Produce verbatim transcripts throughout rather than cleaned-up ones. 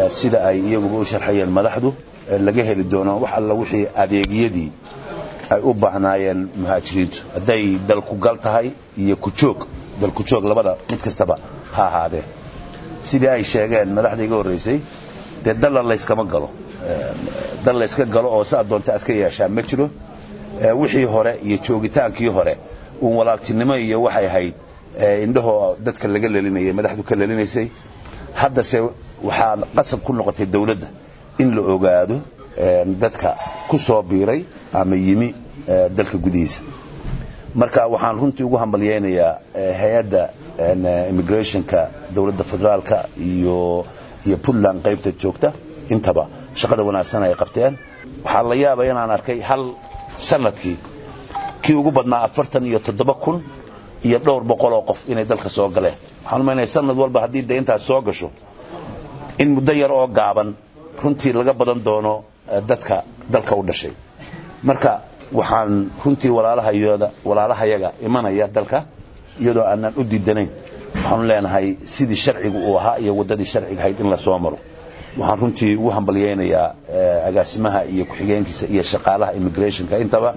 sida ay iyagu u sharxayeen madaxdu laga heli doono wax alla wixii adeegyadii ay u baahnaayeen muhaajiriintu haday dalku gal tahay iyo ku joog dalku joog labada mid kastaba ha ahaadee sidii ay sheegeen madaxdayga horeysay de dal la iskama galo dal la iska galo oo sa doonta aska yeeshaa ma jiro wixii hore iyo joogitaankii hore uu walaaltinimo iyo waxay ahayd indhaho dadka laga leelinayay madaxdu ka leelinaysay hadda se waxa qasab ku noqotay dawladda in la ogaado dadka ku soo biiray ama yimi dalka gudihiisa marka waxaan runtii ugu hambalyeeynaa hay'adda immigrationka dawladda federaalka iyo iyo Puntland qaybta joogta intaba shaqada wanaagsan ay qabteen waxa la yaabay inaan arkay hal sanadkii kii ugu badnaa afartan iyo toddoba kun iyo dhowr boqol oo qof inay dalka soo galeen waxaan u meenay sanad walba hadii deynta soo gasho in muddo yar oo gaaban runtii laga badan doono dadka dalka u dhashay marka waxaan runtii walaalahayooda walaalahayaga imanaya dalka iyadoo aanan u diidanayn waxaan leenahay sidii sharcigu uu ahaa iyo wadadii sharciga ahayd in la soo maro waxaan runtii ugu hambalyeeynaa agaasimaha iyo ku-xigeenkiisa iyo shaqaalaha immigrationka intaba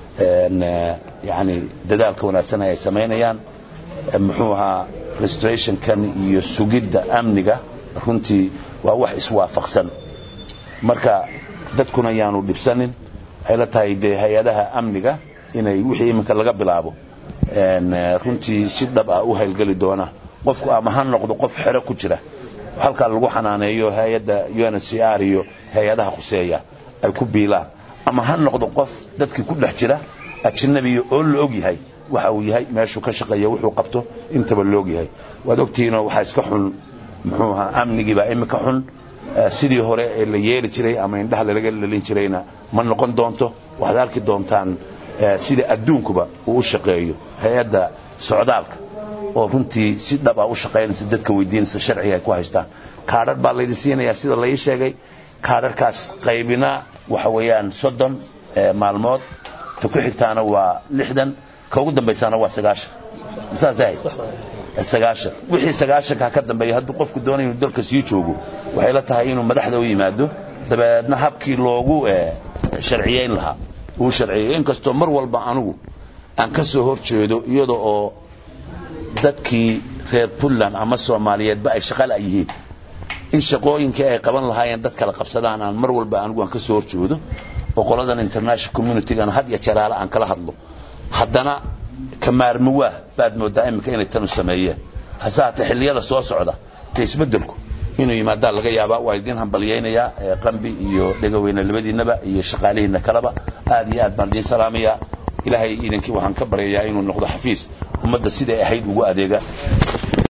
yani dadaalka wanaagsan ay sameynayaan muxuu ahaa restoration kan iyo sugidda amniga runtii waa wax iswaafaqsan marka dadkuna yaanu dhibsanin ay la tahay de hay'adaha amniga inay wixii iminka laga bilaabo een runtii si dhab ah u halgali doona qofku ama han noqdo qof xiro ku jira halka lagu xanaaneeyo hay'adda U N H C R iyo hay'adaha quseeya ay ku biilaan ama han noqdo qof dadkii ku dhex jira ajnabi oo la og yahay waxa uu yahay meeshu ka shaqeeyo wuxuu qabto intaba la og yahay waad ogtiina waxa iska xun muxuu ahaa amnigiiba imika xun sidii hore ee la yeeli jiray ama indhaha laga leelin jirayna ma noqon doonto waxaad arki doontaan sida adduunkuba uu u shaqeeyo hay'adda socdaalka oo runtii si dhab ah u shaqeynaysa dadka weydiinaysa sharciga ay ku haystaan kaadhar baa la siinayaa sida la ii sheegay kaadharkaas qaybina waxa weeyaan soddon maalmood ku xigtaana waa lixdan ka ugu dambeysana waa sagaashan saasay sagaashan wixii sagaashan ka dambeeyay haddii qofku doonayo inuu dalka sii joogo waxay la tahay inuu madaxda u yimaado dabeedna habkii loogu sharciyeyn lahaa uu sharciyeyn in kasto mar walba anigu aan ka soo horjeedo iyadoo oo dadkii reer Puntland ama Soomaaliyeed ba ay shaqal ay yihiin in shaqooyinka ay qaban lahaayeen dad kala qabsadaan aan mar walba anigu aan ka soo horjeedo oo qoladan international community gan had ya jaraala aan kala hadlo haddana kamaarmuwa baad moodaa imika inay tan u sameeyeen hasaata xilliyada soo socda isbedelku inuu yimaado laga yaabaa waa idin hambalyeynaya qambi iyo dhagaweyna labadiinaba iyo shaqaaleena kalaba aad iyo aad baan idin salaamaya ilaahay idinkii waxaan ka baryayaa inuu noqdo xafiis ummadda sida ay ahayd ugu adeega